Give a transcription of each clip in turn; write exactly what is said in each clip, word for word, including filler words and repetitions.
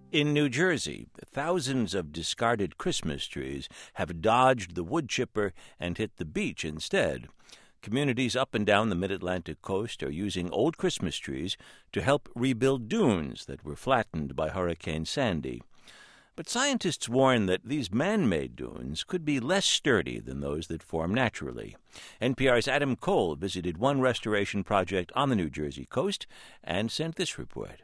In New Jersey, thousands of discarded Christmas trees have dodged the wood chipper and hit the beach instead. Communities up and down the mid-Atlantic coast are using old Christmas trees to help rebuild dunes that were flattened by Hurricane Sandy. But scientists warn that these man-made dunes could be less sturdy than those that form naturally. N P R's Adam Cole visited one restoration project on the New Jersey coast and sent this report.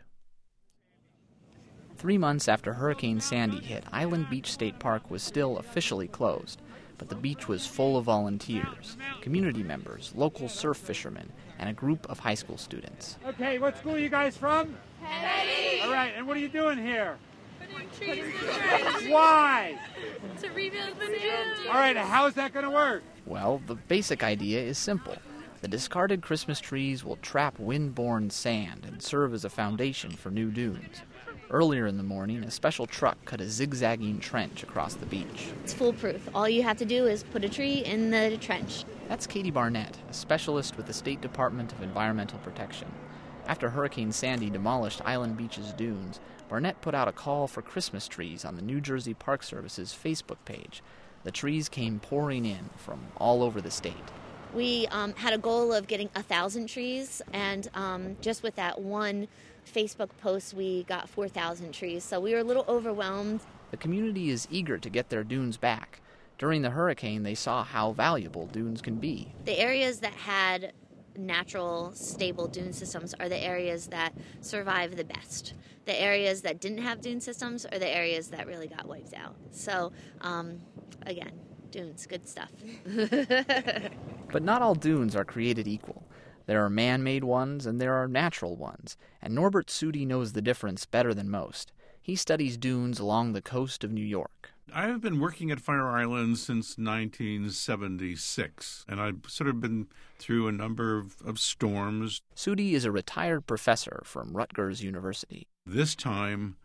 Three months after Hurricane Sandy hit, Island Beach State Park was still officially closed, but the beach was full of volunteers, community members, local surf fishermen, and a group of high school students. Okay, what school are you guys from? Petty! All right, and what are you doing here? Putting trees in the trees. Why? To rebuild the dunes. All right, how is that going to work? Well, the basic idea is simple. The discarded Christmas trees will trap wind-borne sand and serve as a foundation for new dunes. Earlier in the morning, a special truck cut a zigzagging trench across the beach. It's foolproof. All you have to do is put a tree in the trench. That's Katie Barnett, a specialist with the State Department of Environmental Protection. After Hurricane Sandy demolished Island Beach's dunes, Barnett put out a call for Christmas trees on the New Jersey Park Service's Facebook page. The trees came pouring in from all over the state. We um, had a goal of getting a thousand trees, and um, just with that one Facebook post, we got four thousand trees, so we were a little overwhelmed. The community is eager to get their dunes back. During the hurricane, they saw how valuable dunes can be. The areas that had natural, stable dune systems are the areas that survive the best. The areas that didn't have dune systems are the areas that really got wiped out. So, um, again, dunes, good stuff. But not all dunes are created equal. There are man-made ones and there are natural ones, and Norbert Sudi knows the difference better than most. He studies dunes along the coast of New York. I have been working at Fire Island since nineteen seventy-six, and I've sort of been through a number of, of storms. Sudi is a retired professor from Rutgers University. This time,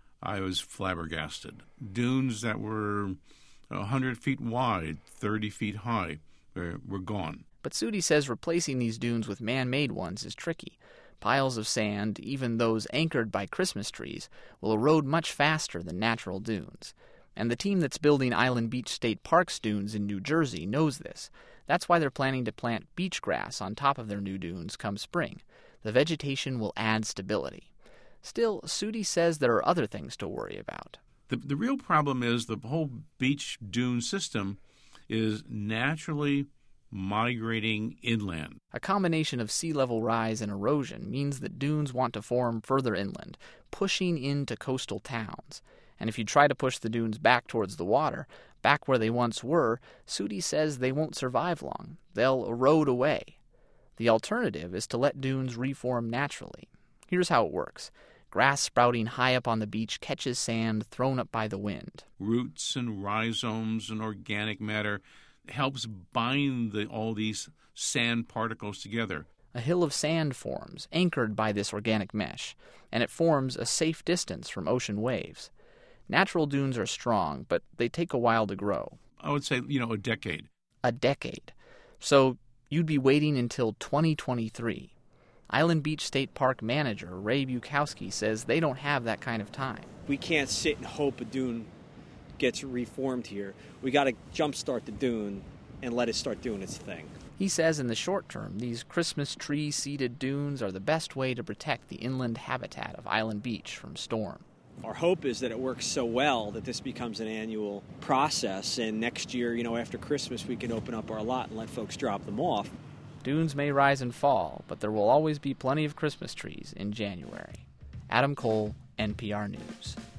I was flabbergasted. Dunes that were one hundred feet wide, thirty feet high, were, were gone. But Sudi says replacing these dunes with man-made ones is tricky. Piles of sand, even those anchored by Christmas trees, will erode much faster than natural dunes. And the team that's building Island Beach State Park's dunes in New Jersey knows this. That's why they're planning to plant beach grass on top of their new dunes come spring. The vegetation will add stability. Still, Sudi says there are other things to worry about. The, the real problem is the whole beach dune system is naturally migrating inland. A combination of sea level rise and erosion means that dunes want to form further inland, pushing into coastal towns. And if you try to push the dunes back towards the water, back where they once were, Sudi says they won't survive long. They'll erode away. The alternative is to let dunes reform naturally. Here's how it works. Grass sprouting high up on the beach catches sand thrown up by the wind. Roots and rhizomes and organic matter helps bind the, all these sand particles together. A hill of sand forms, anchored by this organic mesh, and it forms a safe distance from ocean waves. Natural dunes are strong, but they take a while to grow. I would say, you know, a decade. A decade. So you'd be waiting until twenty twenty-three. Island Beach State Park manager Ray Bukowski says they don't have that kind of time. We can't sit and hope a dune gets reformed here. We got to jumpstart the dune and let it start doing its thing. He says in the short term, these Christmas tree-seeded dunes are the best way to protect the inland habitat of Island Beach from storm. Our hope is that it works so well that this becomes an annual process, and next year, you know, after Christmas, we can open up our lot and let folks drop them off. Dunes may rise and fall, but there will always be plenty of Christmas trees in January. Adam Cole, N P R News.